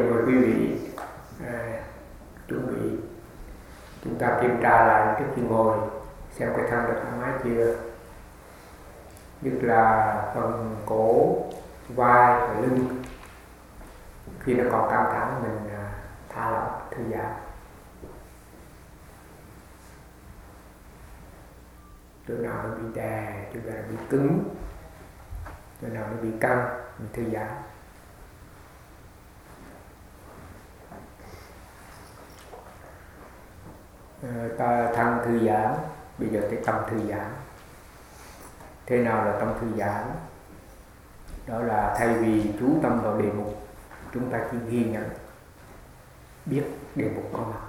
mời quý vị chuẩn bị chúng ta kiểm tra lại trước khi ngồi xem cái thân được thoải mái chưa, nhất là phần cổ, vai và lưng. Khi nó còn căng thẳng mình thả lỏng, thư giãn. Chỗ nào nó bị đè, chỗ nào nó bị cứng, chỗ nào nó bị căng, mình thư giãn. Ta thân thư giãn, bây giờ tới tâm thư giãn. Thế nào là tâm thư giãn? Đó là thay vì chú tâm vào đề mục, chúng ta chỉ ghi nhận, biết đề mục có mặt.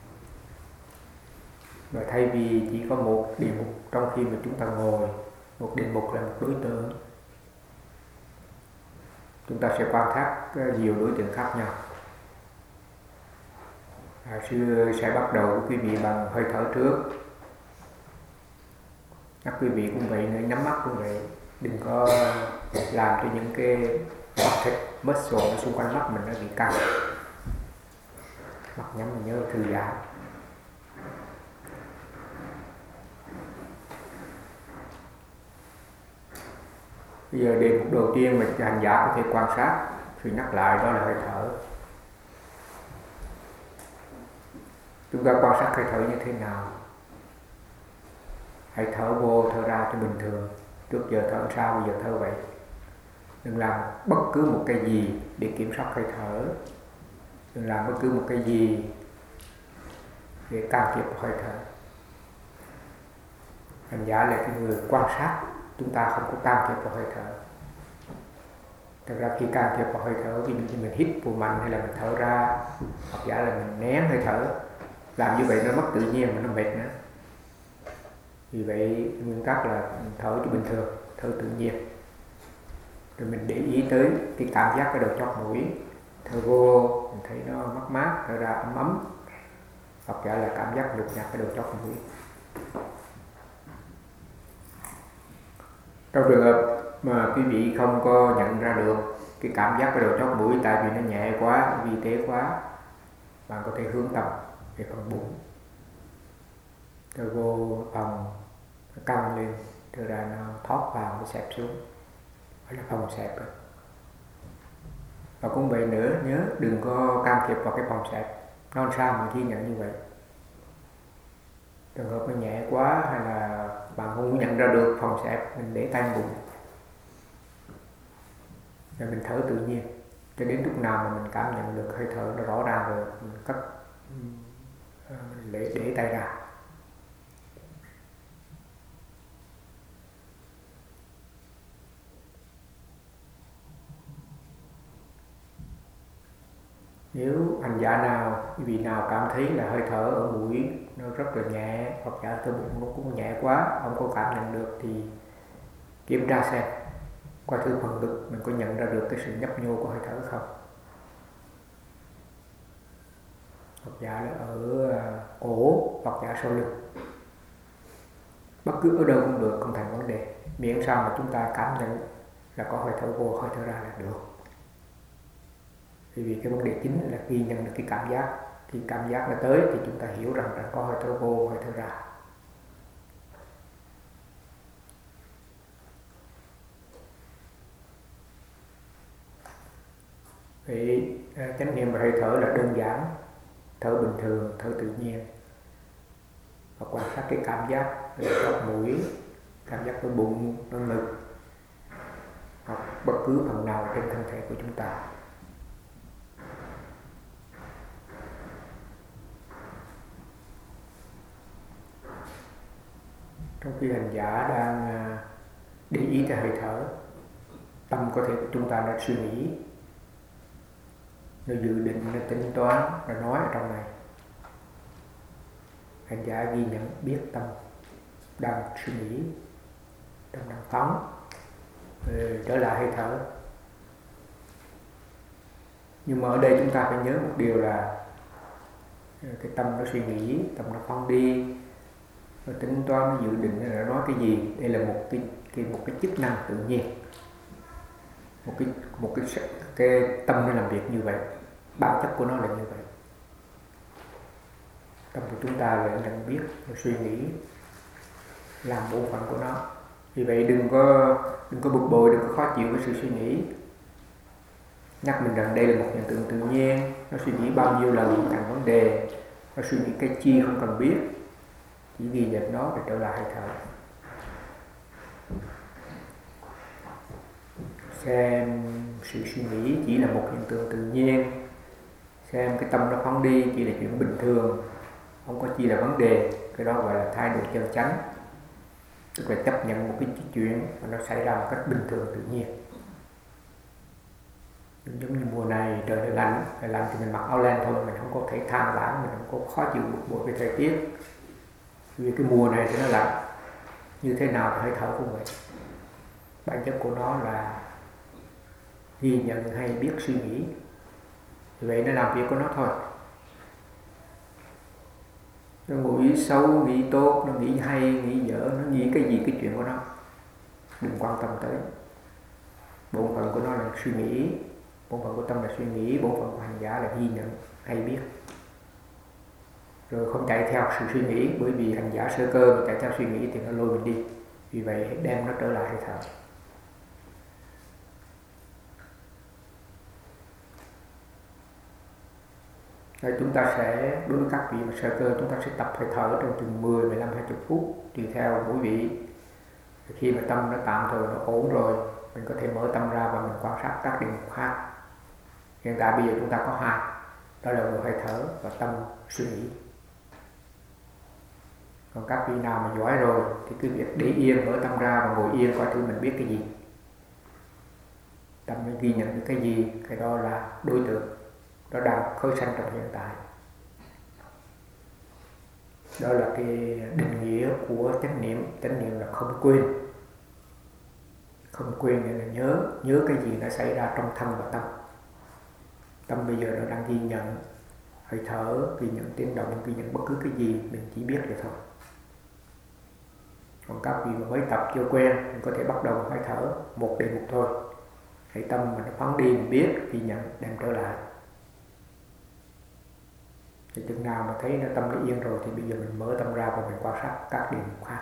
Và thay vì chỉ có một đề mục trong khi mà chúng ta ngồi, một đề mục là một đối tượng, chúng ta sẽ quan sát nhiều đối tượng khác nhau. Sư sẽ bắt đầu với quý vị bằng hơi thở trước. Các quý vị cũng vậy, nhắm mắt cũng vậy, đừng có làm cho những cái bắp thịt, muscle xung quanh mắt mình nó bị căng. Mắt nhắm mình nhớ thư giãn. Bây giờ đề mục đầu tiên mà hành giả có thể quan sát, thì nhắc lại đó là hơi thở. Chúng ta quan sát hơi thở như thế nào? Hãy thở vô, thở ra cho bình thường. Trước giờ thở sao, bây giờ thở vậy. Đừng làm bất cứ một cái gì để kiểm soát hơi thở. Đừng làm bất cứ một cái gì để can thiệp hơi thở. Hành giả là cái người quan sát, chúng ta không có can thiệp vào hơi thở. Thật ra khi can thiệp vào hơi thở, ví dụ như mình hít vô mạnh hay là mình thở ra, hoặc giả là mình nén hơi thở, làm như vậy nó mất tự nhiên mà nó mệt nữa. Vì vậy nguyên tắc là thở cho bình thường, thở tự nhiên. Rồi mình để ý tới cái cảm giác cái đầu chót mũi. Thở vô mình thấy nó mát mát, thở ra ấm ấm, hoặc giả là cảm giác nhục nhạt cái đầu chót mũi. Trong trường hợp mà quý vị không có nhận ra được cái cảm giác cái đầu chót mũi tại vì nó nhẹ quá, vi tế quá, bạn có thể hướng tâm về phần bụng. Thở vô phòng nó căng lên, thở ra nó thoát vào, nó xẹp xuống. Đó là phòng xẹp rồi. Và cũng vậy nữa, nhớ đừng có can thiệp vào cái phòng xẹp. Nó làm sao mà ghi nhận như vậy? Trường hợp nó nhẹ quá hay là bạn không nhận ra được phòng xẹp, mình để tay bụng. Rồi mình thở tự nhiên. Cho đến lúc nào mà mình cảm nhận được hơi thở nó rõ ràng rồi, mình cất, để tay ra. Nếu hành giả nào, vị nào cảm thấy là hơi thở ở mũi nó rất là nhẹ, hoặc giả thở bụng nó cũng nhẹ quá, không có cảm nhận được, thì kiểm tra xem qua thử phần ngực mình có nhận ra được cái sự nhấp nhô của hơi thở không. Hoặc giả là ở cổ, hoặc giả sau lưng. Bất cứ ở đâu cũng được, không thành vấn đề. Miễn sao mà chúng ta cảm nhận là có hơi thở vô, hơi thở ra là được. Vì cái vấn đề chính là ghi nhận được cái cảm giác. Khi cảm giác nó tới thì chúng ta hiểu rằng là có hơi thở vô, hơi thở ra. Vậy chánh niệm và hơi thở là đơn giản. Thở bình thường, thở tự nhiên. Và quan sát cái cảm giác ở chóp mũi, cảm giác ở bụng, ở ngực, hoặc bất cứ phần nào trên thân thể của chúng ta. Trong khi hành giả đang để ý tới hơi thở, tâm có thể chúng ta đã suy nghĩ, nó dự định, nó tính toán, nó nói ở trong này. Hành giả ghi nhận biết tâm đang suy nghĩ, tâm đang phóng, trở lại hơi thở. Nhưng mà ở đây chúng ta phải nhớ một điều là cái tâm nó suy nghĩ, tâm nó phóng đi, nó tính toán, nó dự định, nó nói cái gì. Đây là một cái chức năng tự nhiên, một cái tâm nó làm việc như vậy. bản chất của nó là như vậy. Tâm của chúng ta là nhận biết, suy nghĩ, làm bổn phận của nó. Vì vậy đừng có bực bội, đừng có khó chịu với sự suy nghĩ. Nhắc mình rằng đây là một hiện tượng tự nhiên, nó suy nghĩ bao nhiêu lần không thành vấn đề, nó suy nghĩ cái chi không cần biết, chỉ ghi nhận nó để trở lại hơi thở. Xem sự suy nghĩ chỉ là một hiện tượng tự nhiên, xem cái tâm nó phóng đi chỉ là chuyện bình thường, không có chi là vấn đề. Cái đó gọi là thái độ chân chánh, tức là chấp nhận một cái chuyện mà nó xảy ra một cách bình thường tự nhiên. Giống như mùa này trời nó lạnh thì mình mặc áo len thôi, mình không có thể than vãn, mình không có khó chịu bực bội về thời tiết, vì cái mùa này thì nó lạnh. Như thế nào thì hơi thở cũng vậy, bản chất của nó là ghi nhận hay biết suy nghĩ, vậy nó làm việc của nó thôi. Nó nghĩ xấu, nghĩ tốt, nó nghĩ hay, nghĩ dở, nó nghĩ cái gì cái chuyện của nó, đừng quan tâm tới. Bổn phận của nó là suy nghĩ, bổn phận của tâm là suy nghĩ, bổn phận của hành giả là ghi nhận hay biết. Rồi không chạy theo sự suy nghĩ, bởi vì hành giả sơ cơ mà chạy theo suy nghĩ thì nó lôi mình đi. Vì vậy đem nó trở lại hơi thở. Rồi chúng ta sẽ, đối với các vị mà sơ cơ, chúng ta sẽ tập hơi thở trong chừng 10, 15, 20 phút tùy theo mỗi vị. Khi mà tâm nó tạm thời nó ổn rồi, mình có thể mở tâm ra và mình quan sát các điểm khác. Hiện tại bây giờ chúng ta có hai, đó là vừa hơi thở và tâm suy nghĩ. Còn các vị nào mà giỏi rồi thì cứ việc để yên, mở tâm ra và ngồi yên coi thử mình biết cái gì, tâm nó ghi nhận được cái gì, cái đó là đối tượng, nó đang khởi sanh trong hiện tại. Đó là cái định nghĩa của chánh niệm. Chánh niệm là không quên. Không quên nghĩa là nhớ cái gì nó xảy ra trong thân và tâm. Tâm bây giờ nó đang ghi nhận hơi thở, ghi nhận tiếng động, ghi nhận bất cứ cái gì, mình chỉ biết vậy thôi. Còn các vị mà mới tập chưa quen, mình có thể bắt đầu hơi thở một đề mục thôi. Hãy tâm mình nó phóng đi, mình biết, ghi nhận, đem trở lại. Thì chừng nào mà thấy nó tâm nó yên rồi thì bây giờ mình mở tâm ra và mình quan sát các điểm khác.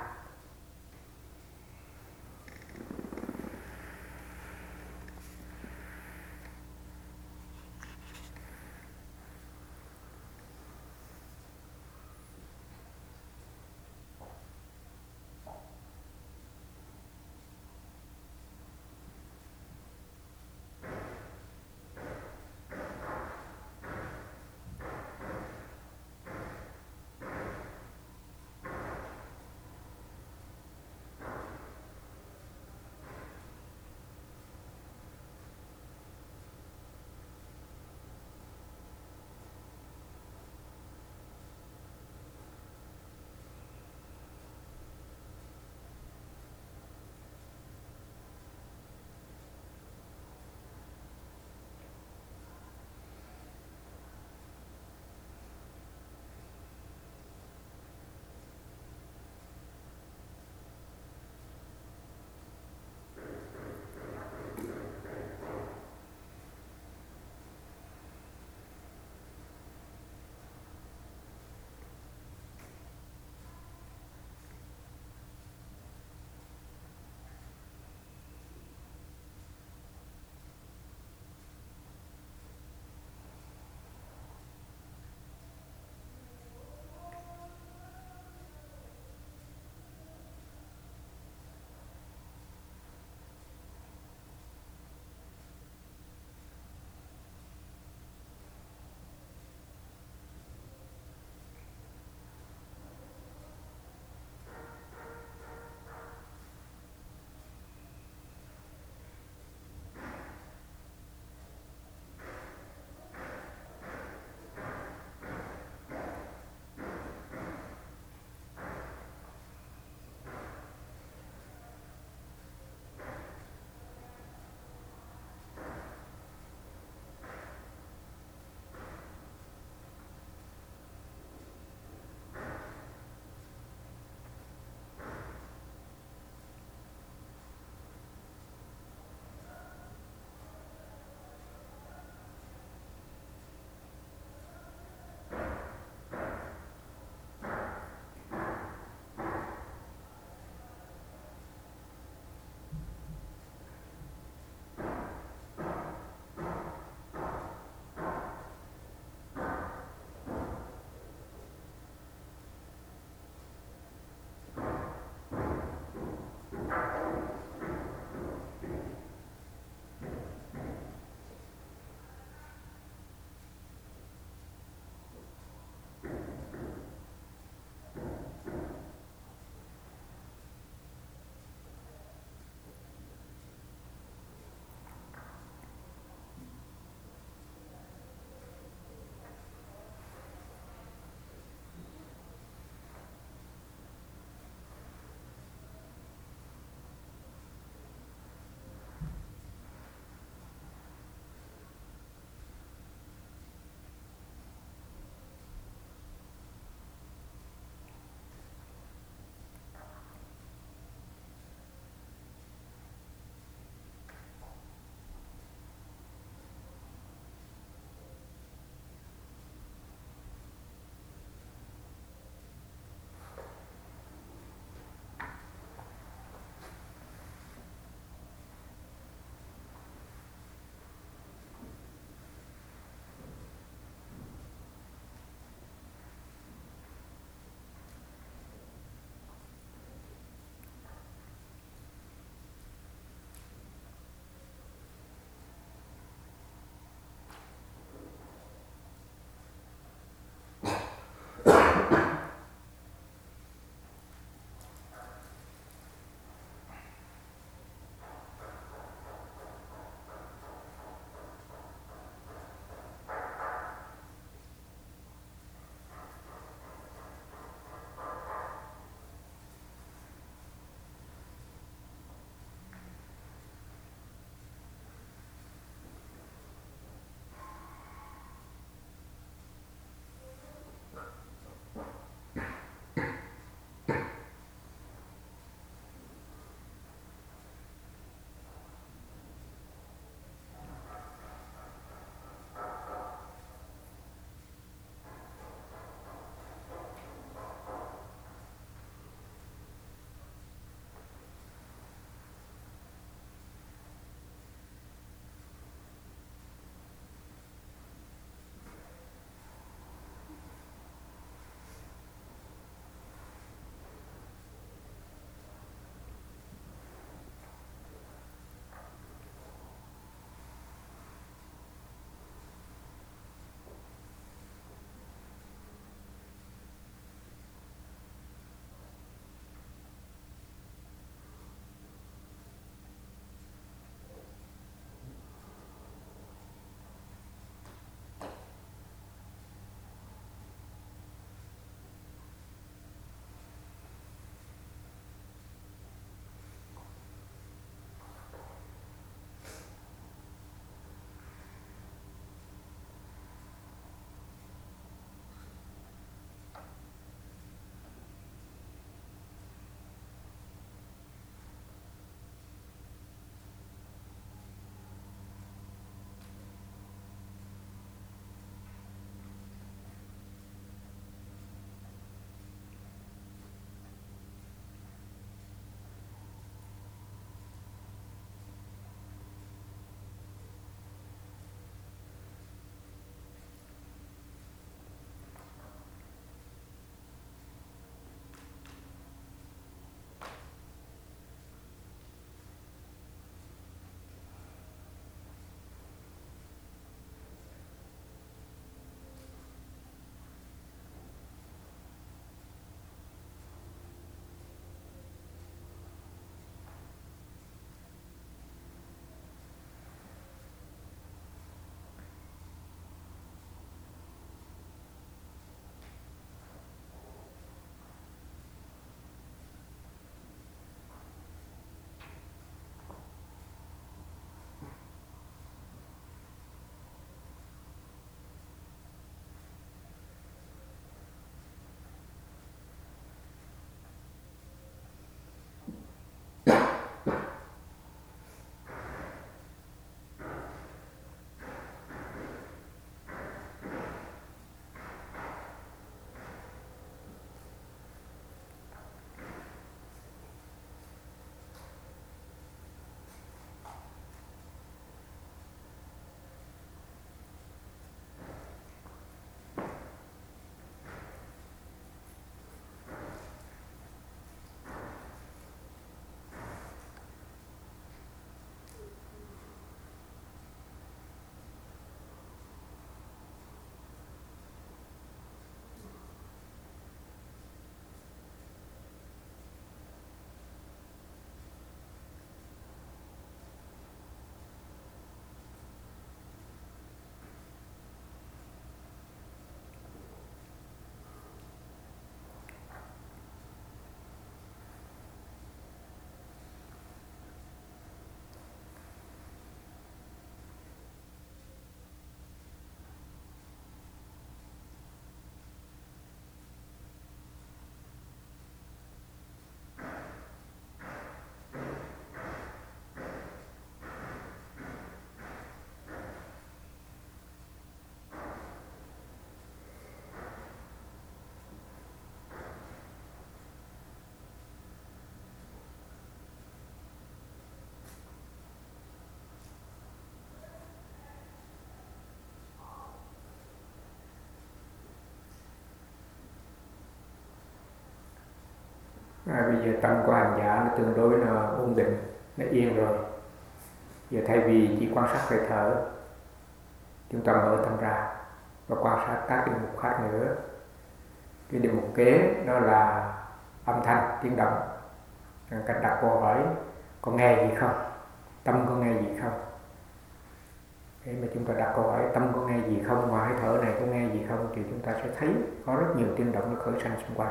Bây giờ tâm của hành giả nó tương đối là ổn định, nó yên rồi. Giờ thay vì chỉ quan sát hơi thở, chúng ta mở tâm ra và quan sát các đề mục khác nữa. Cái đề mục kế đó là âm thanh, tiếng động. Cách đặt câu hỏi có nghe gì không, tâm có nghe gì không. Để mà chúng ta đặt câu hỏi tâm có nghe gì không, ngoài hơi thở này có nghe gì không, thì chúng ta sẽ thấy có rất nhiều tiếng động nó khởi sanh xung quanh.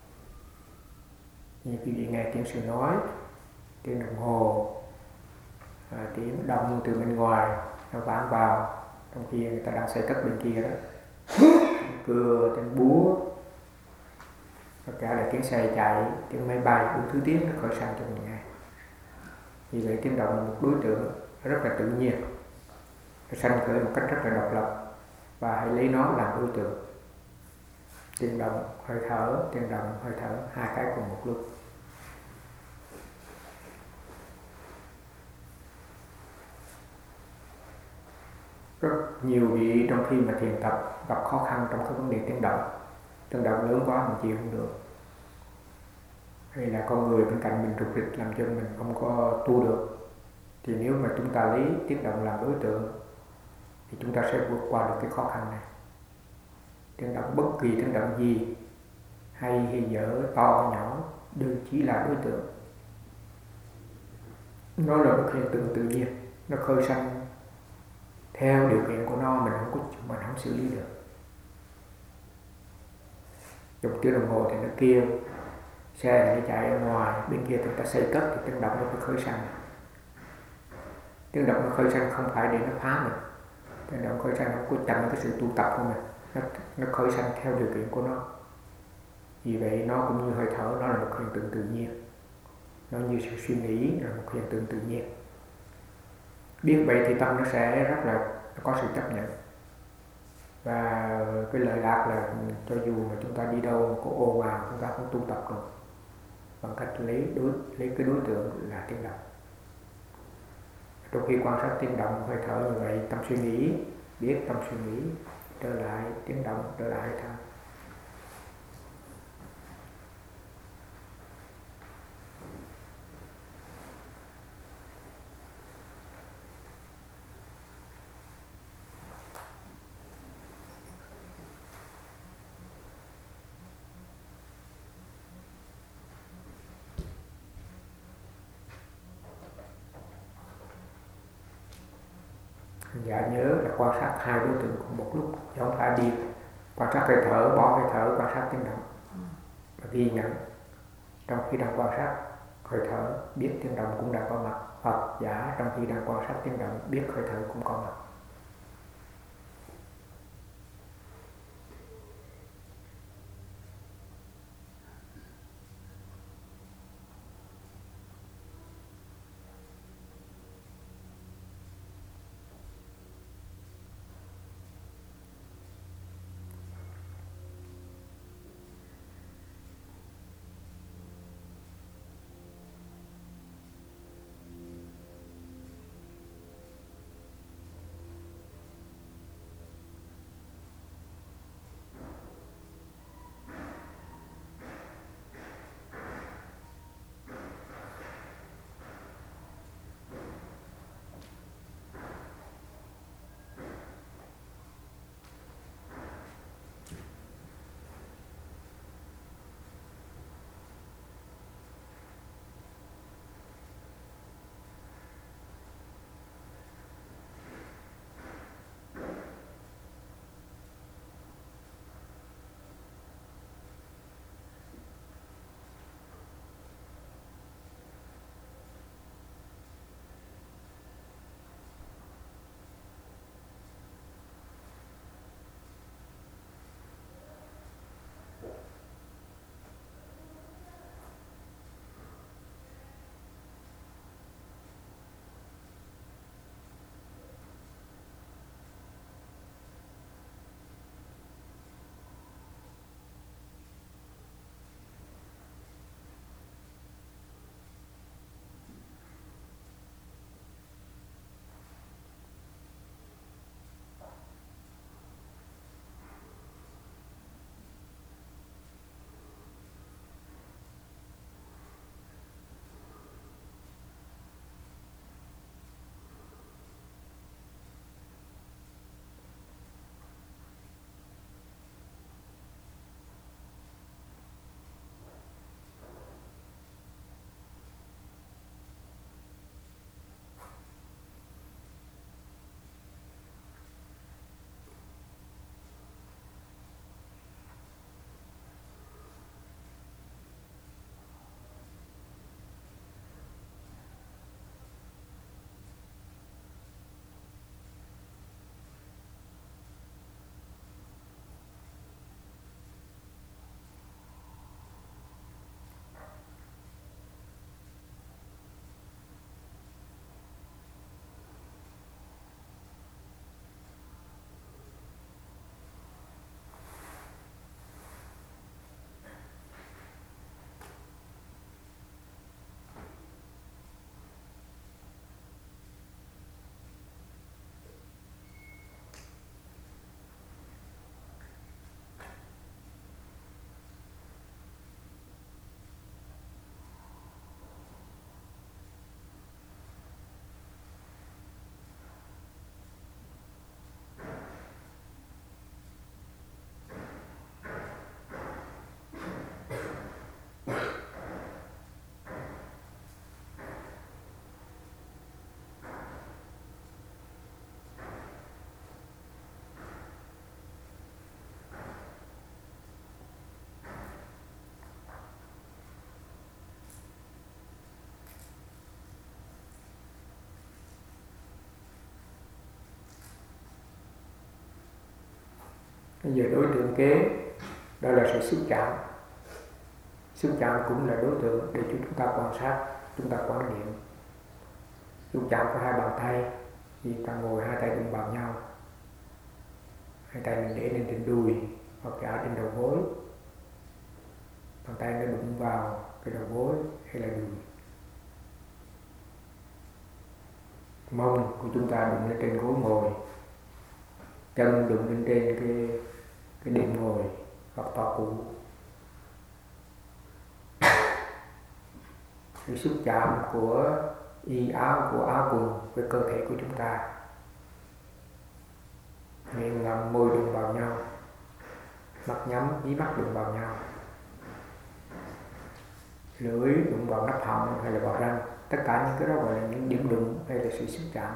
Như quý vị nghe tiếng sư nói, tiếng đồng hồ, tiếng động từ bên ngoài nó vang vào, trong khi người ta đang xây cất bên kia đó, tiếng cưa, tiếng búa, tất cả là tiếng xe chạy, tiếng máy bay, đủ thứ tiếng nó khởi sanh cho mình nghe. Vì vậy tiếng động là một đối tượng rất là tự nhiên, nó sanh khởi một cách rất là độc lập, và hãy lấy nó làm đối tượng. Tiếng động, hơi thở, tiếng động, hơi thở, hai cái cùng một lúc. Rất nhiều vị trong khi mà thiền tập gặp khó khăn trong cái vấn đề tiếng động lớn quá mình chịu không được, hay là con người bên cạnh mình rụt rịch làm cho mình không có tu được, thì nếu mà chúng ta lấy tiếng động làm đối tượng thì chúng ta sẽ vượt qua được cái khó khăn này. Tiếng động, bất kỳ tiếng động gì hay dở, to nhỏ, đều chỉ là đối tượng. Nó là một hiện tượng tự nhiên, nó khởi sanh theo điều kiện của nó, mình không xử lý được. Dùng tiếng đồng hồ thì nó kêu, xe thì nó chạy ở ngoài, bên kia người ta xây cất thì tiếng động nó phải khởi sanh. Tiếng động nó khởi sanh không phải để nó phá mình, tiếng động khởi sanh nó có chặn cái sự tu tập của mình, nó khởi sanh theo điều kiện của nó. Vì vậy nó cũng như hơi thở, nó là một hiện tượng tự nhiên, nó như sự suy nghĩ là một hiện tượng tự nhiên. Biết vậy thì tâm nó sẽ rất là có sự chấp nhận. Và cái lợi lạc là cho dù mà chúng ta đi đâu có ồn ào, chúng ta cũng tu tập được bằng cách lấy cái đối tượng là tiếng động. Trong khi quan sát tiếng động, hơi thở như vậy, tâm suy nghĩ, biết tâm suy nghĩ, trở lại tiếng động, trở lại hơi thở. Dạ nhớ là quan sát hai đối tượng cùng một lúc, chứ không phải đi quan sát hơi thở, bỏ hơi thở, quan sát tiếng động. Và ghi nhận trong khi đang quan sát hơi thở, biết tiếng động cũng đang có mặt, hoặc giả trong khi đang quan sát tiếng động, biết hơi thở cũng có mặt. Bây giờ đối tượng kế đó là sự xúc chạm. Xúc chạm cũng là đối tượng để chúng ta quan sát, chúng ta quán niệm. Xúc chạm của hai bàn tay, thì ta ngồi hai tay đụng vào nhau, hai tay mình để lên trên đùi hoặc giả trên đầu gối, bàn tay nó đụng vào cái đầu gối hay là đùi. Mông của chúng ta đụng lên trên gối ngồi, chân đụng lên trên cái đệm ngồi hoặc tọa cụ. Sự xúc chạm của y áo, của áo quần với cơ thể của chúng ta, miệng ngậm, môi đụng vào nhau, mắt nhắm, mí mắt đụng vào nhau, lưỡi đụng vào nắp họng hay là vào răng. Tất cả những cái đó gọi là những điểm đụng hay là sự xúc chạm.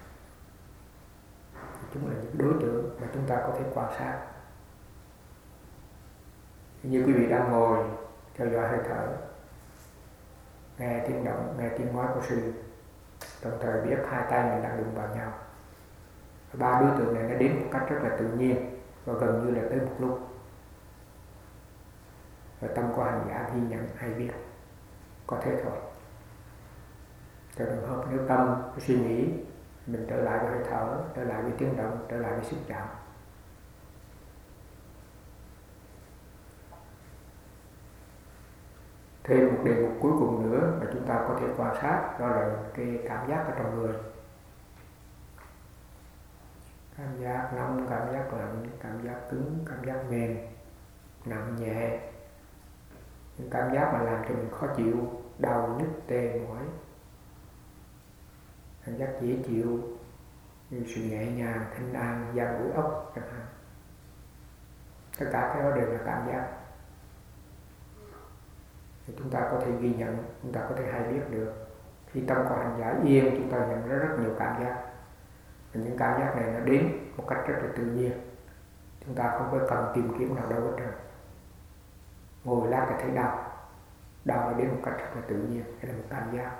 Chúng là những đối tượng mà chúng ta có thể quan sát. Như quý vị đang ngồi theo dõi hơi thở, nghe tiếng động, nghe tiếng nói của sư, đồng thời biết hai tay mình đang đụng vào nhau. Ba đối tượng này nó đến một cách rất là tự nhiên và gần như là tới một lúc. Và tâm của hành giả ghi nhận hay biết, có thế thôi. Trong trường hợp nếu tâm suy nghĩ, mình trở lại với hơi thở, trở lại với tiếng động, trở lại với xúc chạm. Thêm một đề mục cuối cùng nữa mà chúng ta có thể quan sát, đó là cái cảm giác ở trong người. Cảm giác nóng, cảm giác lạnh, cảm giác cứng, cảm giác mềm, nặng nhẹ. Những cảm giác mà làm cho mình khó chịu, đau, nhức, tê, mỏi. Cảm giác dễ chịu, như sự nhẹ nhàng, thanh an, da mũi ốc chẳng hạn. Tất cả cái đó đều là cảm giác. Thì chúng ta có thể ghi nhận, chúng ta có thể hay biết được. Khi tâm của hành giả yên, chúng ta nhận ra rất nhiều cảm giác. Và những cảm giác này nó đến một cách rất là tự nhiên. Chúng ta không có cần tìm kiếm nào đâu hết trơn. Ngồi lát là thấy đau, đau nó đến một cách rất là tự nhiên, đây là một cảm giác.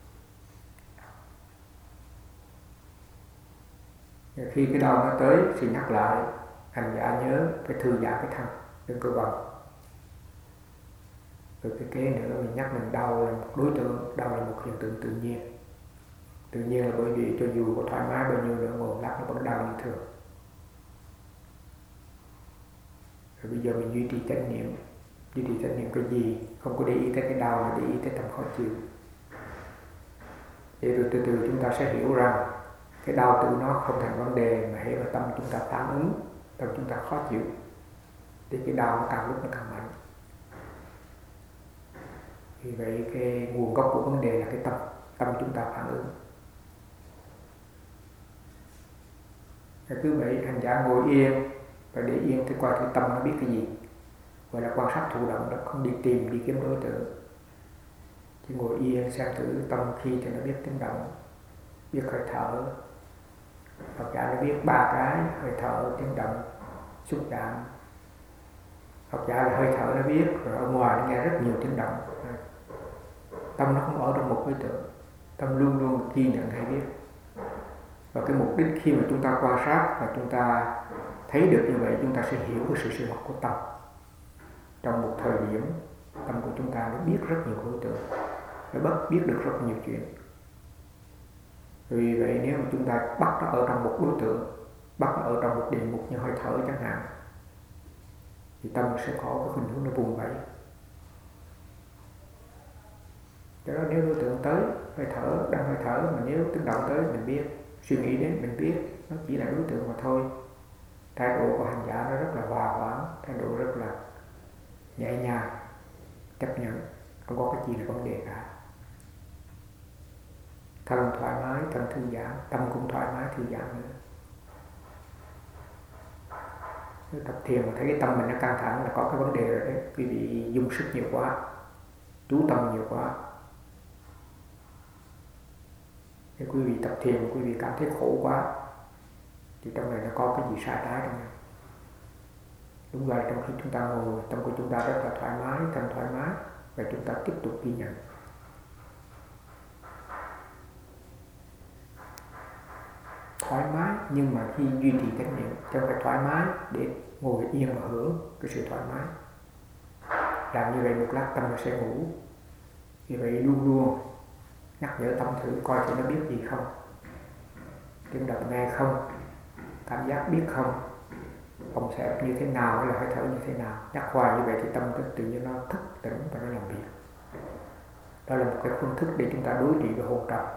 Và khi cái đau nó tới, thì nhắc lại, hành giả nhớ phải thư giãn cái thân, đừng có bận. Rồi cái kế nữa mình nhắc mình đau là một đối tượng, đau là một hiện tượng tự nhiên. Tự nhiên là bởi vì cho dù có thoải mái bao nhiêu nữa, ngồi lát nó vẫn đau như thường. Rồi bây giờ mình duy trì chánh niệm. Duy trì chánh niệm cái gì? Không có để ý tới cái đau mà để ý tới tâm khó chịu. Để rồi từ từ chúng ta sẽ hiểu rằng cái đau tự nó không thành vấn đề, mà hễ là tâm chúng ta phản ứng, tâm chúng ta khó chịu, thì cái đau nó càng lúc nó càng mạnh. Vì vậy cái nguồn gốc của vấn đề là cái tâm chúng ta phản ứng. Cứ vậy hành giả ngồi yên và để yên thì coi cái tâm nó biết cái gì, gọi là quan sát thụ động đó, không đi tìm đi kiếm đối tượng. Chỉ ngồi yên xem thử tâm khi thì nó biết tiếng động, biết hơi thở, hoặc giả nó biết ba cái hơi thở, tiếng động, xúc chạm, hoặc giả là hơi thở nó biết, rồi ở ngoài nó nghe rất nhiều tiếng động. Tâm nó không ở trong một đối tượng, tâm luôn luôn ghi nhận hay biết. Và cái mục đích khi mà chúng ta quan sát và chúng ta thấy được như vậy, chúng ta sẽ hiểu cái sự sinh hoạt của tâm. Trong một thời điểm, tâm của chúng ta nó biết rất nhiều đối tượng, nó biết được rất nhiều chuyện. Vì vậy nếu mà chúng ta bắt nó ở trong một đối tượng, bắt nó ở trong một đề mục như hơi thở chẳng hạn, thì tâm sẽ có cái khuynh hướng nó vùng vẫy. Cho đó nếu đối tượng tới, hơi thở, đang hơi thở, mà nếu tiếng động tới mình biết, suy nghĩ đến mình biết, nó chỉ là đối tượng mà thôi. Thái độ của hành giả nó rất là hòa hoãn, thái độ rất là nhẹ nhàng, chấp nhận, không có cái gì là vấn đề cả. Thân thoải mái, thân thư giãn, tâm cũng thoải mái thư giãn nữa. Nếu tập thiền mà thấy cái tâm mình nó căng thẳng là có cái vấn đề rồi đấy. Quý vị dùng sức nhiều quá, chú tâm nhiều quá. Nếu quý vị tập thiền, quý vị cảm thấy khổ quá, thì trong này nó có cái gì sai trái trong này. Đúng rồi, trong khi chúng ta ngồi, tâm của chúng ta rất là thoải mái, tâm thoải mái, và chúng ta tiếp tục ghi nhận. Thoải mái nhưng mà khi duy trì chánh niệm cho phải thoải mái để ngồi yên và hưởng cái sự thoải mái. Làm như vậy một lát tâm nó sẽ ngủ. Vì vậy luôn luôn nhắc nhở tâm thử coi thì nó biết gì không, tiếng động nghe không, cảm giác biết không, phòng xẹp như thế nào hay là hơi thở như thế nào. Nhắc hoài như vậy thì tâm tự nhiên nó thức tỉnh và nó làm việc. Đó là một cái phương thức để chúng ta đối trị với hôn trầm.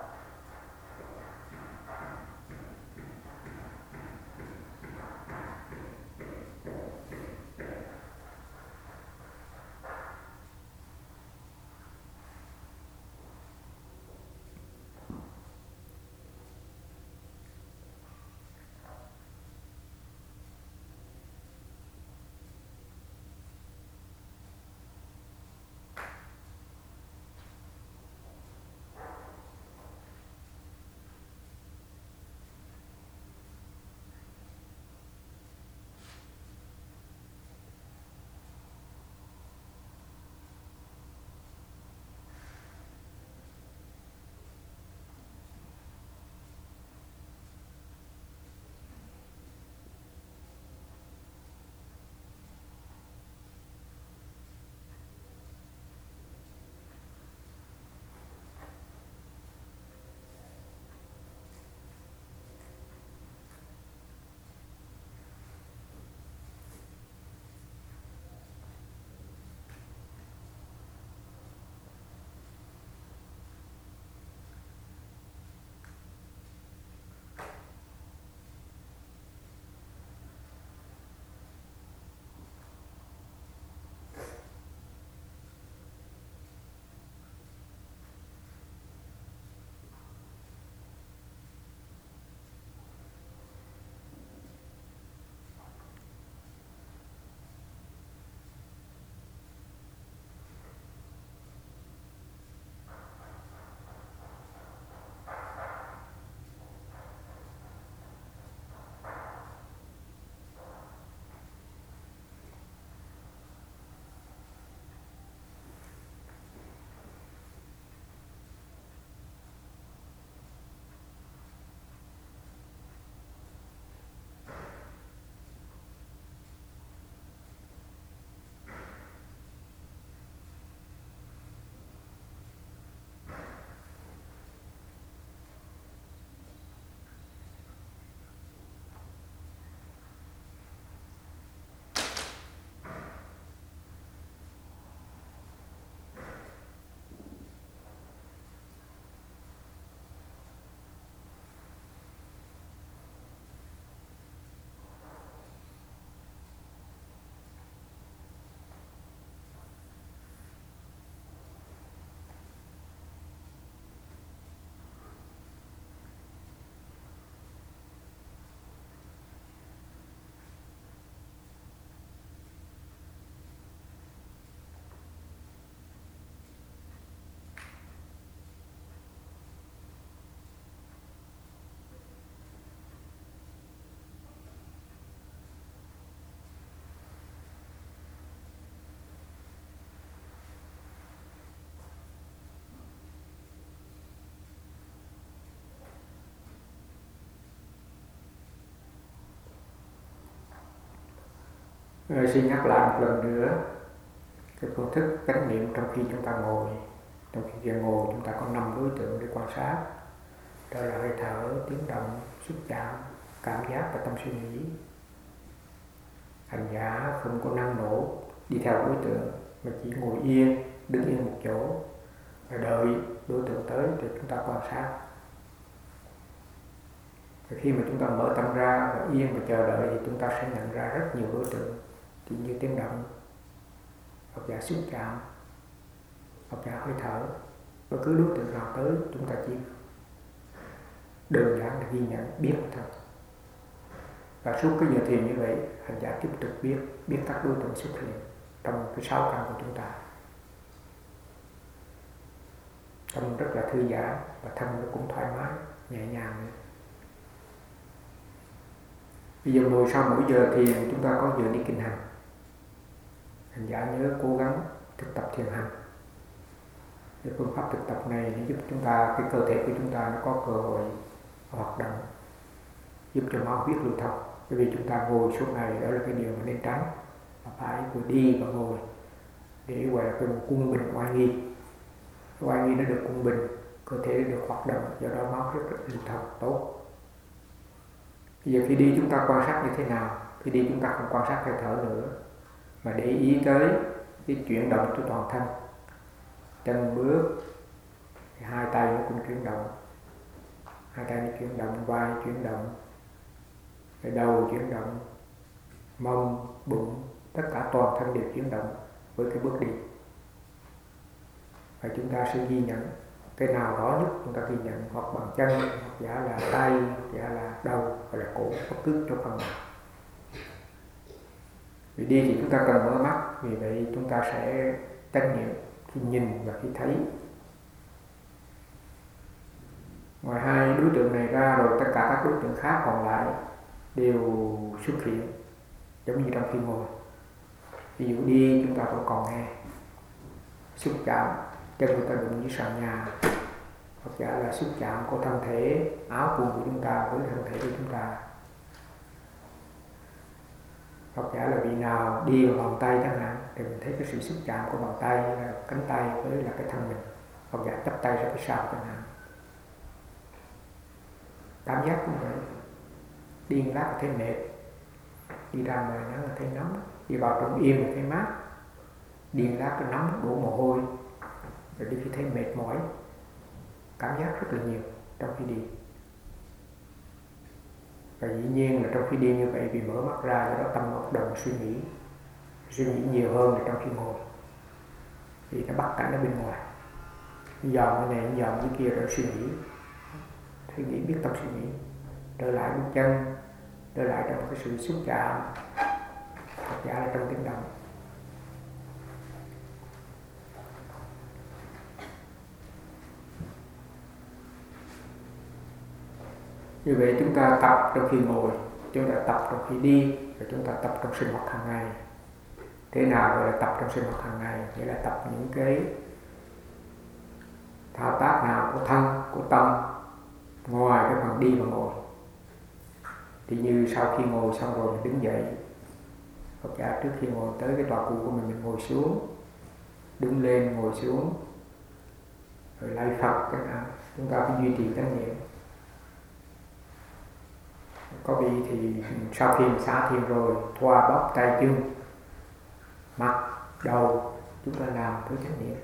Xin nhắc lại một lần nữa cái phương thức chánh niệm trong khi chúng ta ngồi. Trong khi ngồi chúng ta có 5 đối tượng để quan sát. Đó là hơi thở, tiếng động, xúc chạm, cảm giác và tâm suy nghĩ. Hành giả không có năng nổ đi theo đối tượng mà chỉ ngồi yên, đứng yên một chỗ và đợi đối tượng tới để chúng ta quan sát. Và khi mà chúng ta mở tâm ra và yên và chờ đợi thì chúng ta sẽ nhận ra rất nhiều đối tượng, thì như tiếng động, hoặc giả xúc chạm, hoặc giả hơi thở. Bất cứ đối tượng nào tới chúng ta chỉ đơn giản là ghi nhận, biết thôi. Và suốt cái giờ thiền như vậy, hành giả tiếp tục biết các đối tượng xuất hiện trong cái 6 căn của chúng ta. Tâm rất là thư giãn và thân nó cũng thoải mái, nhẹ nhàng. Bây giờ ngồi sau mỗi giờ thiền chúng ta có giờ đi kinh hành. Hành giả nhớ cố gắng thực tập thiền hành. Cái phương pháp thực tập này để giúp chúng ta, cái cơ thể của chúng ta nó có cơ hội hoạt động. giúp cho máu huyết lưu thông. Bởi vì chúng ta ngồi suốt ngày, đó là cái điều mà nên tránh, mà phải vừa đi và ngồi để gọi là cái quân bình oai nghi. Oai nghi nó được quân bình, cơ thể được hoạt động, do đó máu huyết lưu thông tốt. Bây giờ khi đi chúng ta quan sát như thế nào? Khi đi chúng ta không quan sát hơi thở nữa, mà để ý tới cái chuyển động của toàn thân. Chân bước, hai tay nó cũng chuyển động, hai tay nó chuyển động, vai chuyển động, cái đầu chuyển động, mông, bụng, tất cả toàn thân đều chuyển động với cái bước đi. Và chúng ta sẽ ghi nhận cái nào đó nhất, chúng ta ghi nhận hoặc bằng chân, hoặc giả là tay, hoặc giả là đầu, hoặc là cổ, bất cứ chỗ phần nào. Vì đi thì chúng ta cần mở mắt, vì vậy chúng ta sẽ trách nhiệm khi nhìn và khi thấy. Ngoài hai đối tượng này ra rồi, tất cả các đối tượng khác còn lại đều xuất hiện giống như trong khi ngồi. Ví dụ đi chúng ta vẫn còn nghe xúc chạm, chân của ta đụng với sàn nhà, hoặc giả là xúc chạm của thân thể, áo quần của chúng ta với thân thể của chúng ta, hoặc giả là vị nào đi vào bàn tay chẳng hạn, thì mình thấy cái sự xúc chạm của bàn tay, là cánh tay với là cái thân mình, hoặc giả chắp tay ra phía sau chẳng hạn. Cảm giác cũng vậy, đi một lát là thấy mệt, đi ra ngoài nó là thấy nóng, đi vào trong im là thấy mát, đi một lát cái nóng đổ mồ hôi, rồi đi khi thấy mệt mỏi, cảm giác rất là nhiều trong khi đi. Và dĩ nhiên là trong khi đi như vậy, vì mở mắt ra, do đó tâm bắt đầu suy nghĩ nhiều hơn là trong khi ngồi, vì nó bắt cảnh ở bên ngoài, dòm cái này dòm cái kia rồi suy nghĩ biết tâm suy nghĩ, trở lại bước chân, trở lại trong cái sự xúc chạm, hoặc giả là trong tiếng động. Như vậy chúng ta tập trong khi ngồi, chúng ta tập trong khi đi, và chúng ta tập trong sinh hoạt hàng ngày. Thế nào gọi là tập trong sinh hoạt hàng ngày? Nghĩa là tập những cái thao tác nào của thân, của tâm, ngoài cái phần đi và ngồi. Thì như sau khi ngồi xong rồi mình đứng dậy, hoặc giả trước khi ngồi tới cái tọa cụ của mình ngồi xuống, đứng lên ngồi xuống, rồi lạy Phật chẳng hạn, chúng ta phải duy trì chánh niệm. Có vị thì sau khi xả thiền rồi, thoa bóp tay chân, mặt, đầu, chúng ta làm với chánh niệm.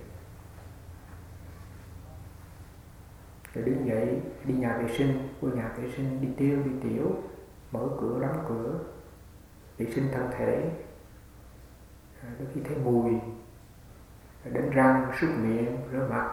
Rồi đứng dậy, đi nhà vệ sinh, vô nhà vệ sinh, đi tiêu, đi tiểu, mở cửa, đóng cửa, vệ sinh thân thể, đôi khi thấy mùi, đánh răng, súc miệng, rửa mặt.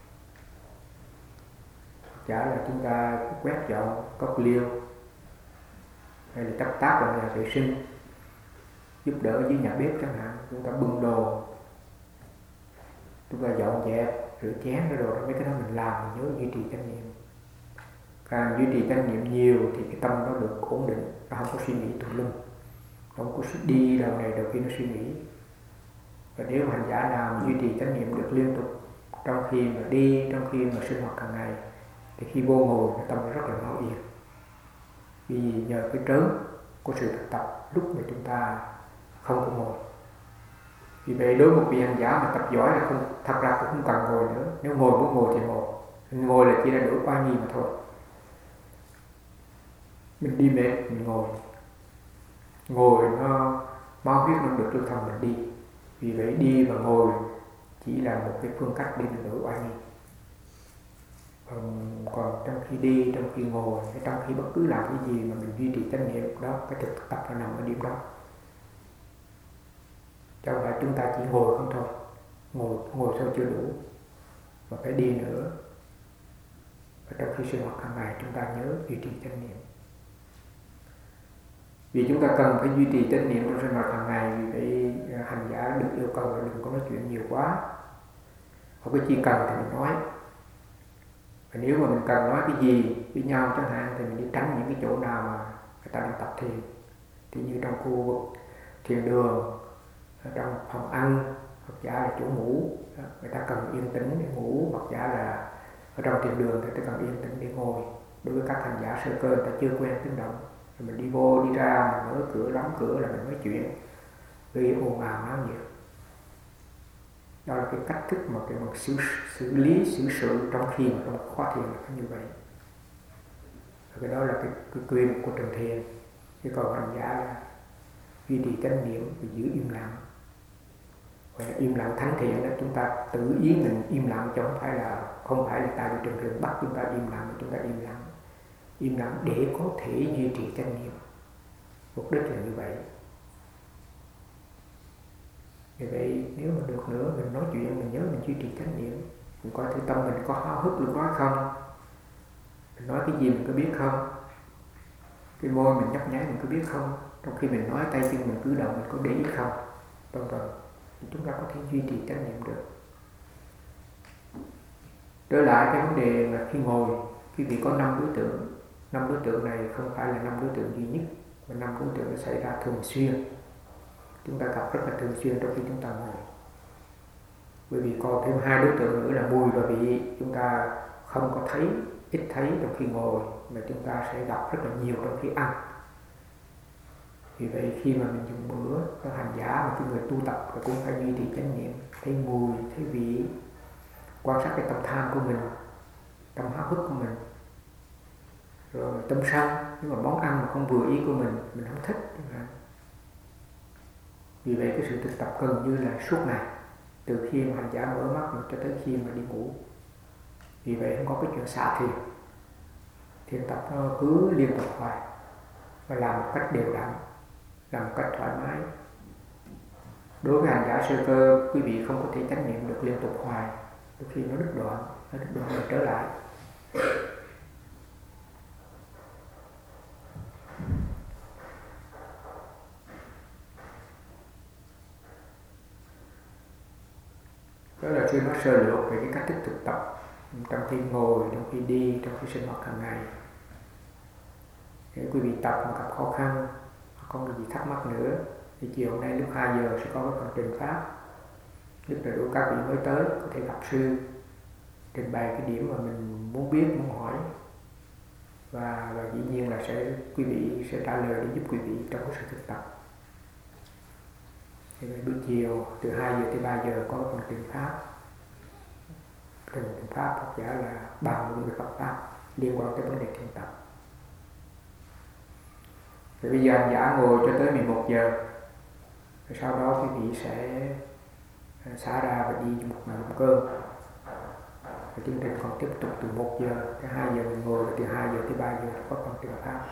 Chả là chúng ta quét dọn, cốc liêu, hay là chấp tác vào nhà vệ sinh, giúp đỡ với nhà bếp chẳng hạn, chúng ta bưng đồ, chúng ta dọn dẹp, rửa chén rồi đồ, mấy cái đó mình làm, mình nhớ duy trì chánh niệm. Càng duy trì chánh niệm nhiều thì cái tâm nó được ổn định, nó không có suy nghĩ tùm lum, không có đi đầu này đầu kia nó suy nghĩ. Và nếu hành giả nào duy trì chánh niệm được liên tục trong khi mà đi, trong khi mà sinh hoạt hàng ngày, thì khi vô ngồi cái tâm nó rất là mau yên. Vì nhờ cái trớn của sự thực tập lúc mà chúng ta không có ngồi. Vì vậy đối với một vị hành giả mà tập giỏi là không, thật ra cũng không cần ngồi nữa. Nếu ngồi muốn ngồi thì ngồi, ngồi là chỉ là đổi oai nghi mà thôi. Mình đi mệt mình ngồi nó máu huyết nó được lưu thông mình đi. Vì vậy đi và ngồi chỉ là một cái phương cách để mình đổi oai nghi. Còn trong khi đi, trong khi ngồi, trong khi bất cứ làm cái gì mà mình duy trì chánh niệm đó, cái thực tập nó nằm ở điểm đó. Cho nên chúng ta chỉ ngồi không thôi, ngồi thôi chưa đủ, mà phải đi nữa. Và trong khi sinh hoạt hàng ngày chúng ta nhớ duy trì chánh niệm. Vì chúng ta cần phải duy trì chánh niệm trong sinh hoạt hàng ngày, vì vậy hành giả được yêu cầu là đừng có nói chuyện nhiều quá. Không có chi cần thì mình nói. Và nếu mà mình cần nói cái gì với nhau chẳng hạn thì mình đi tránh những cái chỗ nào mà người ta đang tập thiền. Thì như trong khu vực thiền đường, trong phòng ăn, hoặc giả là chỗ ngủ, người ta cần yên tĩnh để ngủ, hoặc giả là ở trong thiền đường thì ta cần yên tĩnh để ngồi. Đối với các hành giả sơ cơ, người ta chưa quen tiếng động, rồi mình đi vô đi ra, mình mở cửa đóng cửa là mình nói chuyện, gây ồn ào náo nhiệt. Đó là cái cách thức mà cái bằng xử lý xử sự trong khi mà trong khóa thiền là như vậy. Và cái đó là cái quyền của Trần Thiền. Chứ còn hành giả là duy trì chánh niệm và giữ im lặng. Và im lặng thánh thiện là chúng ta tự ý mình im lặng, chứ không phải là tại vì Trần Thiền bắt chúng ta im lặng mà chúng ta im lặng. Im lặng để có thể duy trì chánh niệm. Mục đích là như vậy. Vì vậy nếu mà được nữa mình nói chuyện, mình nhớ mình duy trì chánh niệm, mình coi thử tâm mình có háo hức lúc đó không, mình nói cái gì mình có biết không, cái môi mình nhấp nháy mình có biết không, trong khi mình nói tay chân mình cử động mình có để ý không, vân vân, thì chúng ta có thể duy trì chánh niệm được. Trở lại cái vấn đề là khi ngồi, quý vị có 5 đối tượng. 5 đối tượng này không phải là 5 đối tượng duy nhất, mà 5 đối tượng xảy ra thường xuyên. Chúng ta gặp rất là thường xuyên trong khi chúng ta ngồi. Bởi vì còn thêm 2 đối tượng nữa là mùi và vị, chúng ta không có thấy, ít thấy trong khi ngồi, mà chúng ta sẽ gặp rất là nhiều trong khi ăn. Vì vậy khi mà mình dùng bữa, cái hành giả mà cái người tu tập cũng phải duy trì chánh niệm, thấy mùi, thấy vị, quan sát cái tâm tham của mình, tâm háo hức của mình, rồi tâm sân, nhưng mà món ăn mà không vừa ý của mình không thích. Vì vậy cái sự thực tập gần như là suốt ngày, từ khi mà hành giả mở mắt cho tới khi mà đi ngủ. Vì vậy không có cái chuyện xả thiền. Thiền tập nó cứ liên tục hoài, và làm một cách đều đặn, làm một cách thoải mái. Đối với hành giả sơ cơ, quý vị không có thể chánh niệm được liên tục hoài, đôi khi nó đứt đoạn rồi trở lại. Đó là khi nói sơ lược về cái cách thức thực tập trong khi ngồi, trong khi đi, trong khi sinh hoạt hàng ngày. Nếu quý vị tập mà gặp khó khăn, không có gì thắc mắc nữa, thì chiều hôm nay lúc 2 giờ sẽ có cái phần trình pháp. Nhất là đối với các vị mới tới có thể gặp sư, trình bày cái điểm mà mình muốn biết, muốn hỏi, và dĩ nhiên là quý vị sẽ trả lời để giúp quý vị trong cái sự thực tập. Thì buổi chiều từ 2 giờ tới 3 giờ có phần trình pháp. Trình pháp hoặc giả là bàn luận về Phật pháp liên quan tới vấn đề thiền tập. Thì bây giờ hành giả ngồi cho tới 11 giờ, rồi sau đó quý vị sẽ xả ra và đi một ngày một cơm. Và chương trình còn tiếp tục từ 1 giờ tới 2 giờ mình ngồi, và từ 2 giờ tới 3 giờ có phần trình pháp.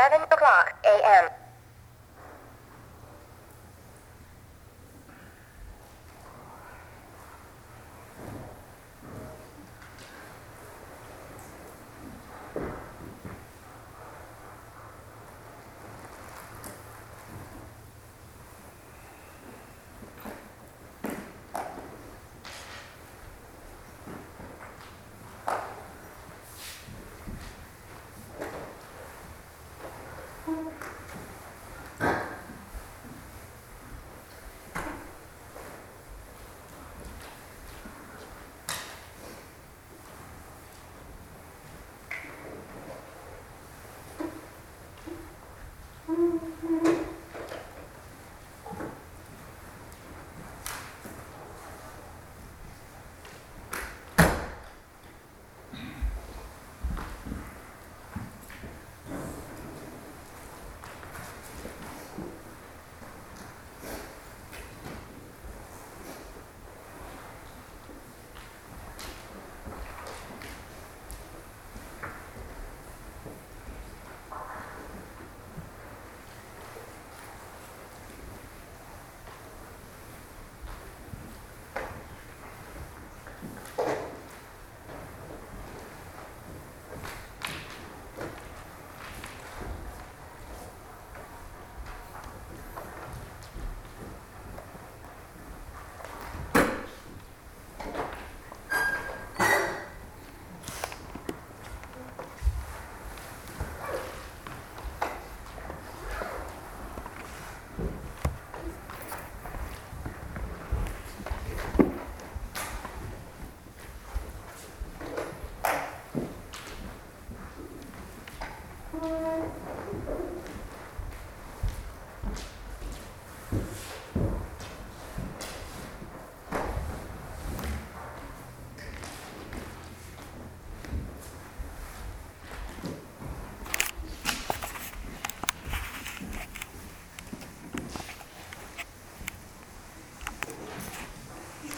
11 o'clock a.m.